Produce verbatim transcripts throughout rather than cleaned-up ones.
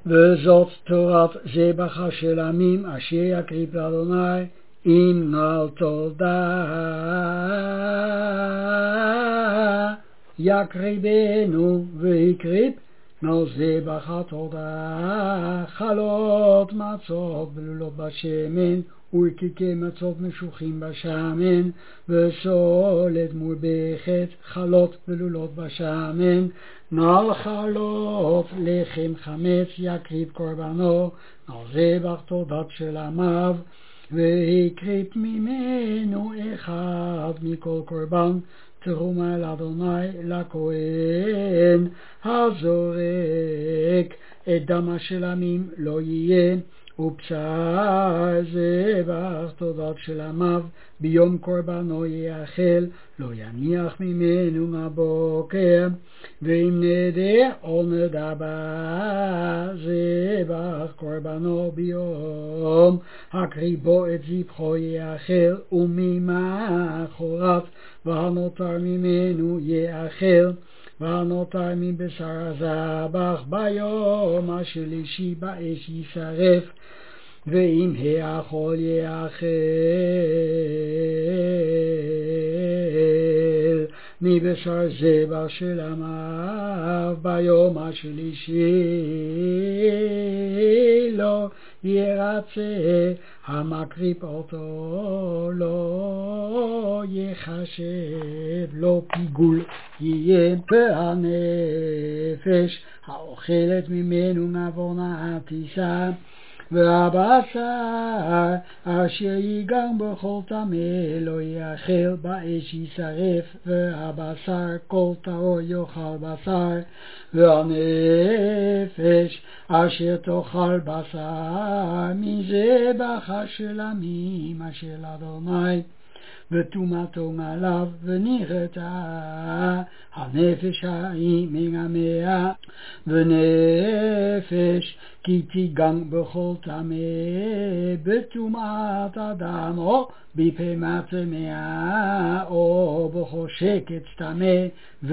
וזאת תורת זבח השלמים אשר יקריב לאדוני עם נעל תודה. יקריבנו ויקריב נעל זבח התודה, חלות מצות בלולות בשמן ורקיקי מצות משוחים בשמן, וסולת מורבכת, חלות בלולות בשמן, נעל חלות לחם חמץ יקריב קורבנו, נעל זבח תודת שלמיו, והקריב ממנו אחד מכל קורבן תרומה לאדוני לכהן הזורק, את דם השלמים לא יהיה, ובשר זבח תודת שלמיו ביום קורבנו יאכל, לא יניח ממנו מהבוקר. ואם נדר או נדבה זבח קורבנו ביום הקריבו את זבחו יאכל, וממחרת והנותר ממנו יאכל, והנותר מבשר הזבח ביום השלישי באש יישרף. ואם האכול יאכל מבשר זבח שלמיו ביום השלישי לא ירצה המקריב אותו, לא יחשב לו פיגול יהיה. והנפש האוכלת ממנו נבונה תישא, והבשר אשר ייגן בכל טמא לא יאכל באש יישרף, והבשר כל טהור יאכל בשר. והנפש אשר תאכל בשר מזבח השלמים אשר לאדוני וטומאתו מעליו ונראתה הנפש ההיא מן המאה, ונפש כי תיגן בכל טמא בטומאת אדם או בפמת טמאה או בחושקת טמא,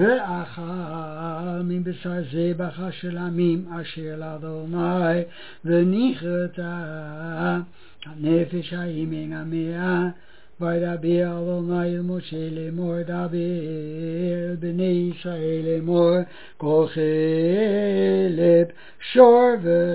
ואכל מבשר זבח השלמים אשר לאדוני ונכרתה הנפש ההיא מן המאה. וידבר אדוני אל משה לאמור, דבר אל בני ישראל לאמור, כל חלב שור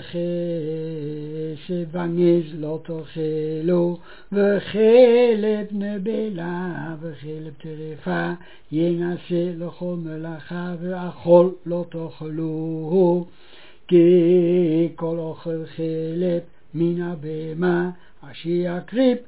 וכסף ונז לא תאכלו, וחלב נבלה וחלב טרפה ינשא לכל מלאכה, ואכול לא תאכלוהו, כי כל אוכל חלב מן הבהמה אשר יקריב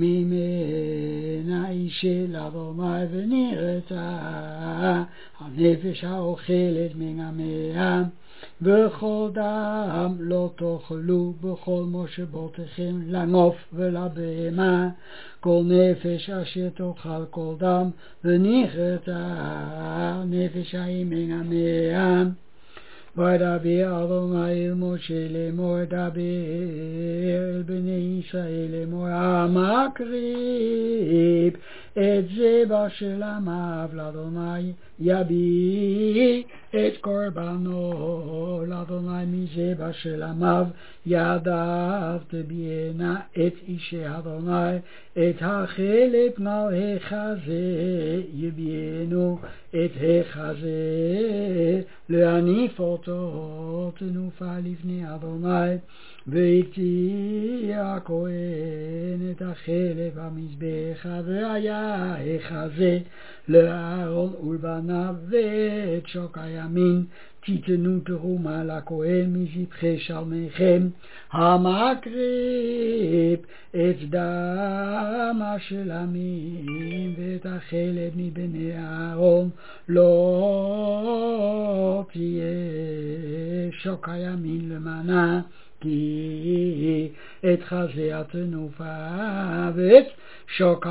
ממנה אישה לאדוני ונראתה הנפש האוכלת מן המאה. וכל דם לא תאכלו בכל מושבותיכם לנוף ולבהמה, כל נפש אשר תאכל כל דם, ונכרתה הנפש ההיא מן המאה. וידבר אדוני אל משה לאמור, דבר אל בני ישראל לאמור, המקריב את זבח שלמיו לאדוני יביא את קורבנו לאדוני מזבח שלמיו, ידיו תביאנה את אישי אדוני, את החלב נעל החזה יביאנו את החזה, להניף אותו תנופה לפני אדוני. והקטיר הכהן את החלב המזבח, והיה החזה לאהרון ולבניו, ואת שוק הימין תיתנו תרומה לכהן מזבחי שלמיכם. המקריב את דם השלמים ואת החלב מבני אהרון, לא תהיה שוק הימין למנה, כי את חזה התנופה ואת שוק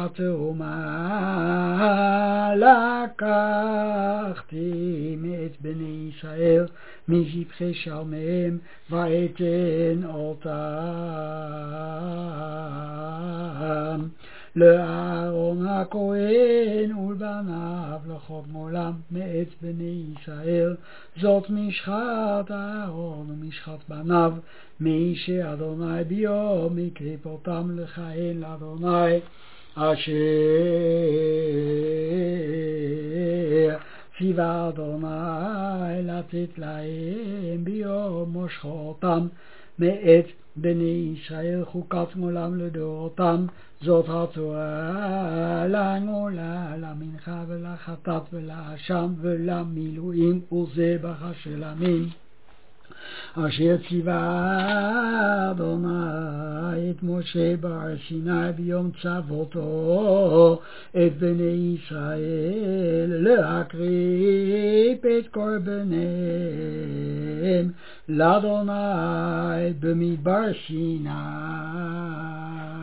התרומה לקחתי מאת בני ישראל מזבחי שלמיהם, ואתן אותם לאהרון הכהן ולבניו לחוק עולם מאת בני ישראל. זאת משחת אהרון ומשחת בניו, מי שאדוני ביום הקריב אותם לכהן לאדוני, אשר ציווה אדוני לתת להם ביום מושכו אותם מאת בני ישראל, חוקת עולם לדורותם. זאת התורה לעגלה, למנחה ולחטאת ולאשם ולמילואים ולזבח השלמים, אשר ציווה אדוני את משה בהר סיני ביום צוותו את בני ישראל להקריב את קורבניהם לאדוני במדבר סיני.